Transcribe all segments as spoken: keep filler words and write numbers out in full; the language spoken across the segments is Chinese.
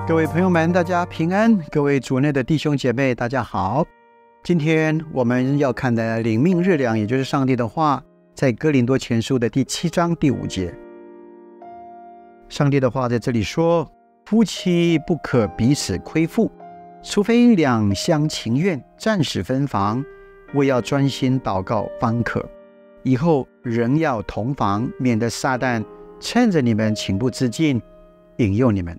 各位朋友们，大家平安；各位主内的弟兄姐妹，大家好。今天我们要看的领命日粮，也就是上帝的话，在哥林多前书的第七章第五节。上帝的话在这里说：夫妻不可彼此亏负，除非两厢情愿，暂时分房，为要专心祷告方可。以后仍要同房，免得撒旦趁着你们情不自禁，引诱你们。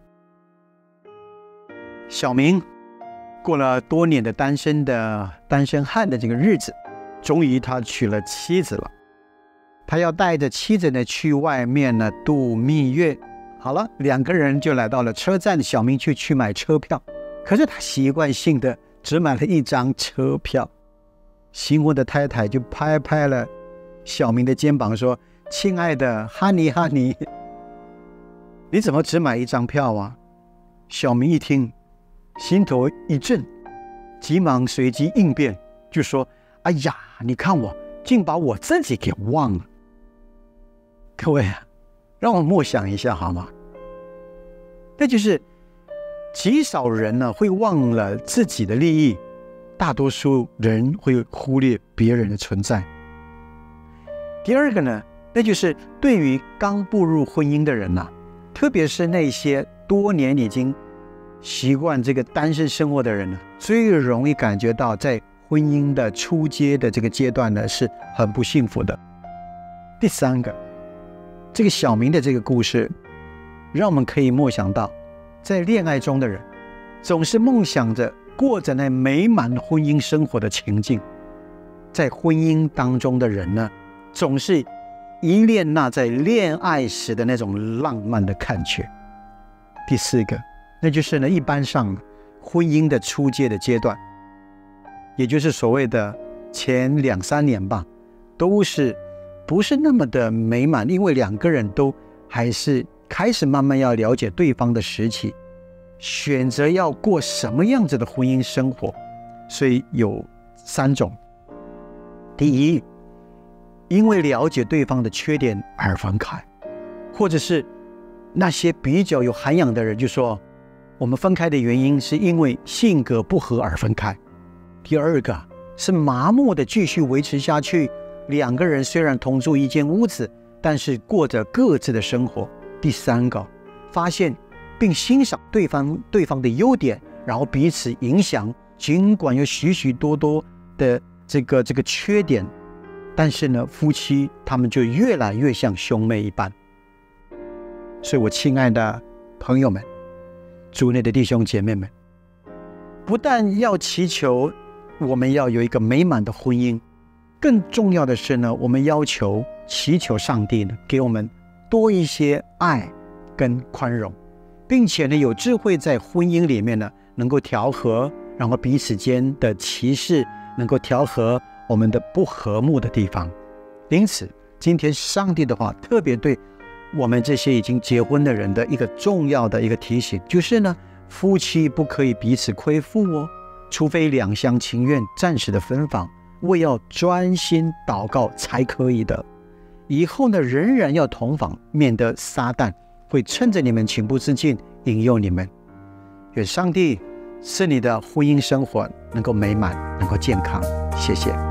小明过了多年的单身的单身汉的这个日子，终于他娶了妻子了。他要带着妻子呢去外面呢度蜜月。好了，两个人就来到了车站，小明就去买车票。可是他习惯性的只买了一张车票。醒悟的太太就拍拍了小明的肩膀说：亲爱的哈尼哈尼，你怎么只买一张票啊？小明一听，心头一震，急忙随机应变，就说：哎呀，你看我竟把我自己给忘了。各位啊，让我默想一下好吗？那就是极少人呢会忘了自己的利益，大多数人会忽略别人的存在。第二个呢，那就是对于刚步入婚姻的人啊，特别是那些多年已经习惯这个单身生活的人呢，最容易感觉到在婚姻的初阶的这个阶段呢是很不幸福的。第三个，这个小明的这个故事让我们可以默想到，在恋爱中的人总是梦想着过着那美满婚姻生活的情境，在婚姻当中的人呢，总是依恋那在恋爱时的那种浪漫的感觉。第四个，那就是呢，一般上婚姻的初阶的阶段，也就是所谓的前两三年吧，都是不是那么的美满，因为两个人都还是开始慢慢要了解对方的时期，选择要过什么样子的婚姻生活。所以有三种。第一，因为了解对方的缺点而分开，或者是那些比较有涵养的人就说，我们分开的原因是因为性格不合而分开。第二个是麻木的继续维持下去，两个人虽然同住一间屋子，但是过着各自的生活。第三个，发现并欣赏对方对方的优点，然后彼此影响，尽管有许许多多的这个这个缺点，但是呢，夫妻他们就越来越像兄妹一般。所以我亲爱的朋友们，主内的弟兄姐妹们，不但要祈求我们要有一个美满的婚姻，更重要的是呢，我们要求祈求上帝呢给我们多一些爱跟宽容，并且呢有智慧在婚姻里面呢能够调和，然后彼此间的歧视能够调和我们的不和睦的地方。因此今天上帝的话特别对我们这些已经结婚的人的一个重要的一个提醒，就是呢，夫妻不可以彼此亏负哦，除非两厢情愿，暂时的分房，为要专心祷告才可以的。以后呢，仍然要同房，免得撒旦会趁着你们情不自禁，引诱你们。愿上帝使你的婚姻生活能够美满，能够健康。谢谢。